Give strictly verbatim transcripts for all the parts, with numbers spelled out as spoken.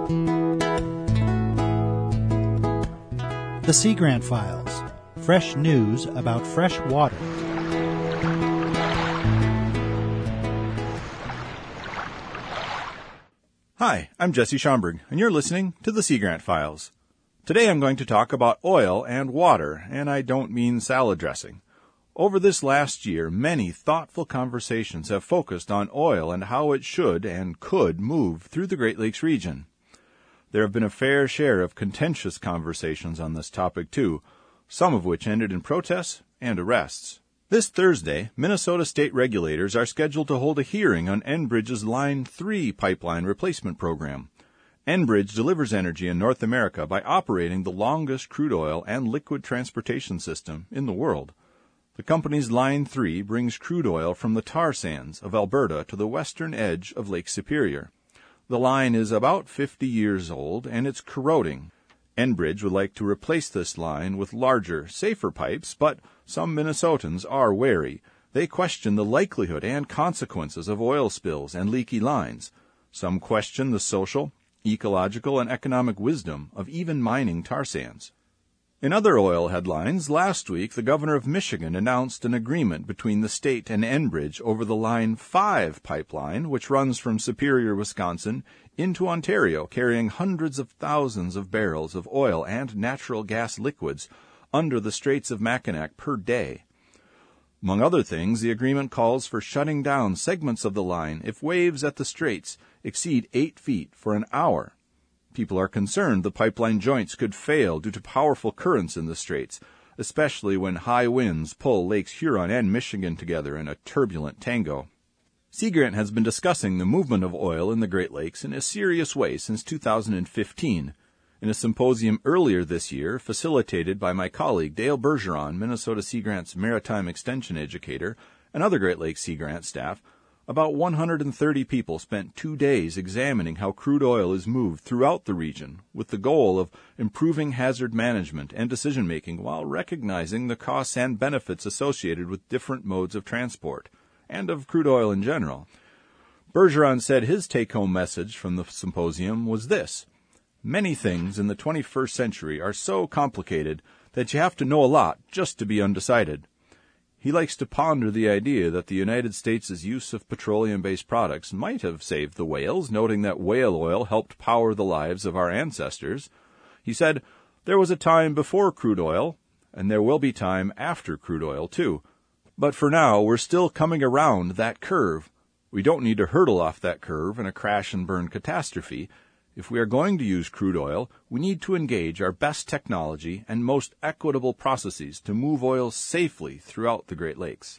The Sea Grant Files. Fresh news about fresh water. Hi, I'm Jesse Schomburg, and you're listening to the Sea Grant Files. Today I'm going to talk about oil and water, and I don't mean salad dressing. Over this last year, many thoughtful conversations have focused on oil and how it should and could move through the Great Lakes region. There have been a fair share of contentious conversations on this topic, too, some of which ended in protests and arrests. This Thursday, Minnesota state regulators are scheduled to hold a hearing on Enbridge's Line three pipeline replacement program. Enbridge delivers energy in North America by operating the longest crude oil and liquid transportation system in the world. The company's Line three brings crude oil from the tar sands of Alberta to the western edge of Lake Superior. The line is about fifty years old, and it's corroding. Enbridge would like to replace this line with larger, safer pipes, but some Minnesotans are wary. They question the likelihood and consequences of oil spills and leaky lines. Some question the social, ecological, and economic wisdom of even mining tar sands. In other oil headlines, last week the governor of Michigan announced an agreement between the state and Enbridge over the Line five pipeline, which runs from Superior, Wisconsin, into Ontario, carrying hundreds of thousands of barrels of oil and natural gas liquids under the Straits of Mackinac per day. Among other things, the agreement calls for shutting down segments of the line if waves at the straits exceed eight feet for an hour. People are concerned the pipeline joints could fail due to powerful currents in the straits, especially when high winds pull Lakes Huron and Michigan together in a turbulent tango. Sea Grant has been discussing the movement of oil in the Great Lakes in a serious way since two thousand fifteen. In a symposium earlier this year, facilitated by my colleague Dale Bergeron, Minnesota Sea Grant's maritime extension educator, and other Great Lakes Sea Grant staff, about one hundred thirty people spent two days examining how crude oil is moved throughout the region, with the goal of improving hazard management and decision-making while recognizing the costs and benefits associated with different modes of transport, and of crude oil in general. Bergeron said his take-home message from the symposium was this: many things in the twenty-first century are so complicated that you have to know a lot just to be undecided. He likes to ponder the idea that the United States' use of petroleum-based products might have saved the whales, noting that whale oil helped power the lives of our ancestors. He said, there was a time before crude oil, and there will be time after crude oil, too. But for now, we're still coming around that curve. We don't need to hurdle off that curve in a crash-and-burn catastrophe. If we are going to use crude oil, we need to engage our best technology and most equitable processes to move oil safely throughout the Great Lakes.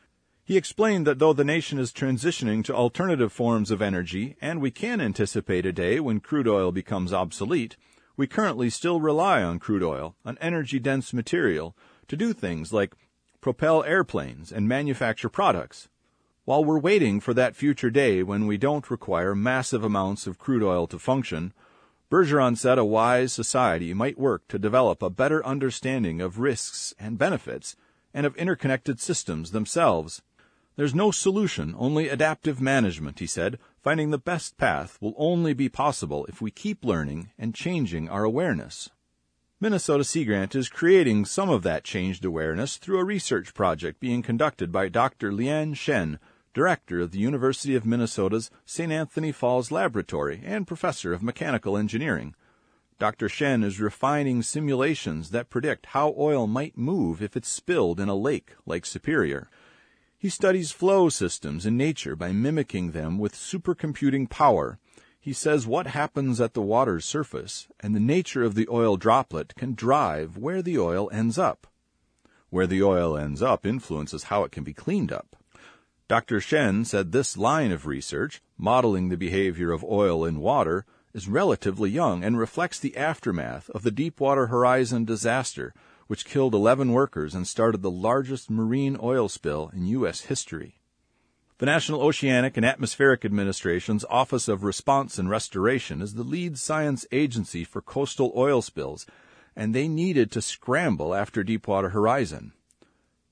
He explained that though the nation is transitioning to alternative forms of energy, and we can anticipate a day when crude oil becomes obsolete, we currently still rely on crude oil, an energy-dense material, to do things like propel airplanes and manufacture products. While we're waiting for that future day when we don't require massive amounts of crude oil to function, Bergeron said a wise society might work to develop a better understanding of risks and benefits and of interconnected systems themselves. There's no solution, only adaptive management, he said. Finding the best path will only be possible if we keep learning and changing our awareness. Minnesota Sea Grant is creating some of that changed awareness through a research project being conducted by Doctor Lian Shen, director of the University of Minnesota's Saint Anthony Falls Laboratory and professor of mechanical engineering. Doctor Shen is refining simulations that predict how oil might move if it's spilled in a lake like Superior. He studies flow systems in nature by mimicking them with supercomputing power. He says what happens at the water's surface and the nature of the oil droplet can drive where the oil ends up. Where the oil ends up influences how it can be cleaned up. Doctor Shen said this line of research, modeling the behavior of oil in water, is relatively young and reflects the aftermath of the Deepwater Horizon disaster, which killed eleven workers and started the largest marine oil spill in U S history. The National Oceanic and Atmospheric Administration's Office of Response and Restoration is the lead science agency for coastal oil spills, and they needed to scramble after Deepwater Horizon.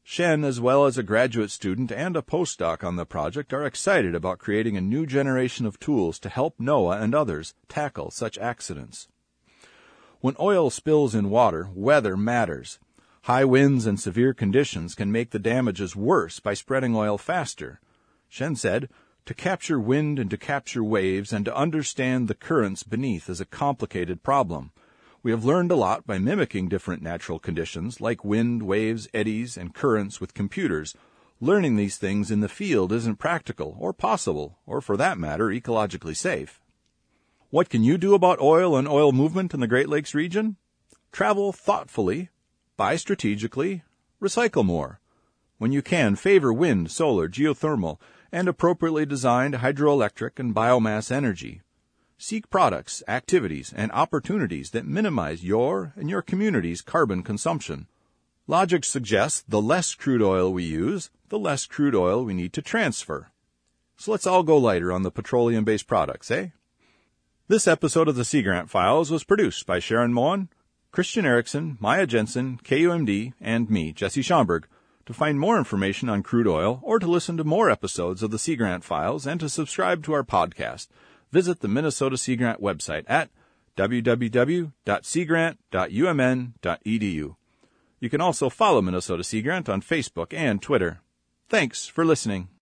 Shen, as well as a graduate student and a postdoc on the project, are excited about creating a new generation of tools to help NOAA and others tackle such accidents. When oil spills in water, weather matters. High winds and severe conditions can make the damages worse by spreading oil faster. Shen said, "To capture wind and to capture waves and to understand the currents beneath is a complicated problem. We have learned a lot by mimicking different natural conditions like wind, waves, eddies, and currents with computers. Learning these things in the field isn't practical or possible, or for that matter, ecologically safe." What can you do about oil and oil movement in the Great Lakes region? Travel thoughtfully, buy strategically, recycle more. When you can, favor wind, solar, geothermal, and appropriately designed hydroelectric and biomass energy. Seek products, activities, and opportunities that minimize your and your community's carbon consumption. Logic suggests the less crude oil we use, the less crude oil we need to transfer. So let's all go lighter on the petroleum-based products, eh? This episode of the Sea Grant Files was produced by Sharon Moen, Christian Erickson, Maya Jensen, K U M D, and me, Jesse Schomburg. To find more information on crude oil or to listen to more episodes of the Sea Grant Files and to subscribe to our podcast, visit the Minnesota Sea Grant website at w w w dot sea grant dot u m n dot e d u. You can also follow Minnesota Sea Grant on Facebook and Twitter. Thanks for listening.